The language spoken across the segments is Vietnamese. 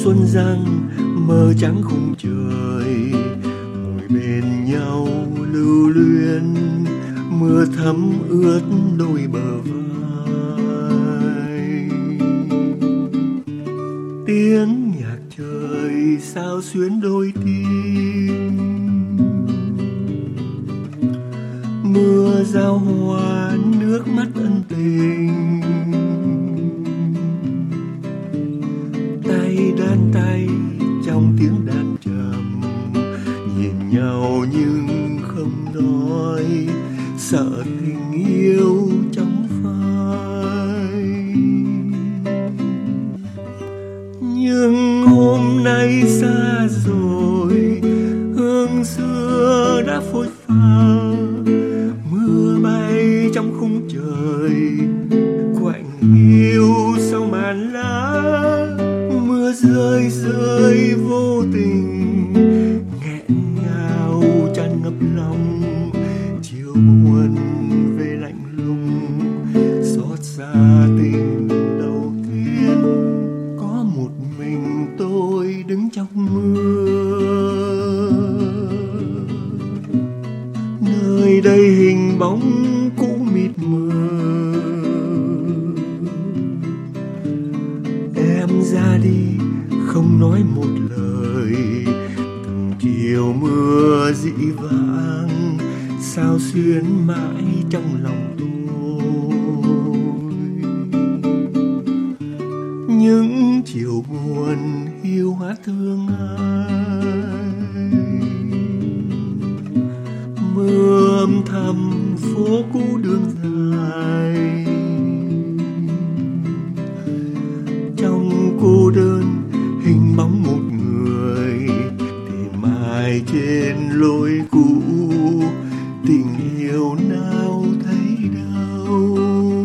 xuân răng mơ trắng khung trời, ngồi bên nhau lưu luyến, mưa thấm ướt đôi bờ vai. Tiếng nhạc trời sao xuyến đôi tim, mưa giao hoa nước mắt ân tình. Tay đan tay trong tiếng đàn trầm, nhìn nhau nhưng không nói, sợ tình yêu trong phai. Nhưng hôm nay xa rồi, hương xưa đã phôi pha, mưa bay trong khung trời, quạnh hiu sau màn lá. Mưa rơi rơi vô tình, nghẹn ngào tràn ngập lòng, chiều buồn về lạnh lùng, xót xa tình đầu tiên. Có một mình tôi đứng trong mưa, nơi đây hình bóng cũ mịt mờ. Em ra đi không nói một lời, từng chiều mưa dĩ vãng sao xuyến mãi trong lòng tôi. Những chiều buồn hiu hắt thương ai, mưa âm thầm phố cũ đường dài. Trong cô đơn hình bóng một người, tìm ai trên lối cũ, tình yêu nào thấy đâu.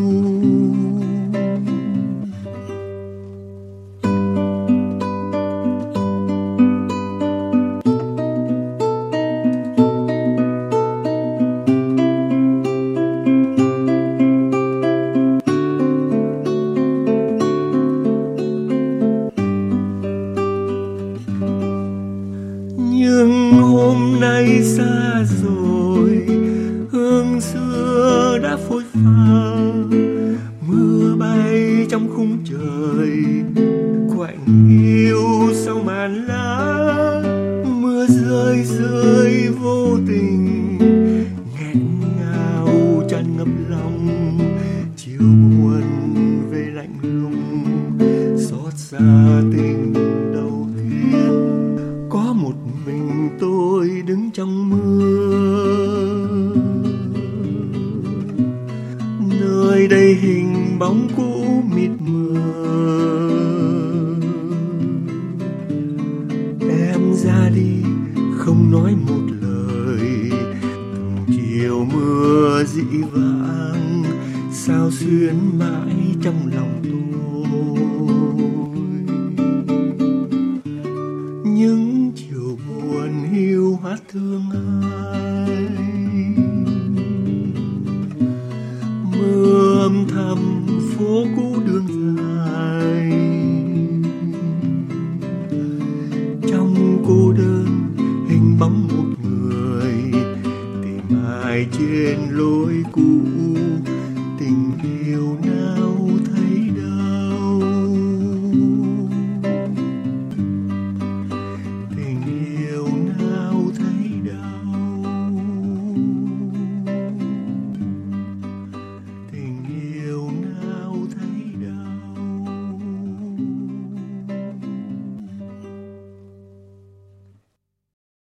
Nhưng hôm nay xa rồi, hương xưa đã phôi pha, mưa bay trong khung trời, quạnh hiu sau màn lá. Mưa rơi rơi vô tình, nghẹn ngào tràn ngập lòng, chiều buồn về lạnh lùng, xót xa tình đầu tiên. Có một mình tôi đứng trong mưa, nơi đây hình bóng cũ mịt mờ. Em ra đi không nói một lời, từng chiều mưa dĩ vãng sao xuyến mãi trong lòng tôi. Những chiều buồn hiu hắt thương ai, mưa âm thầm phố cũ đường dài. Trong cô đơn hình bóng một người, tìm ai trên lối cũ, tình yêu nào thấy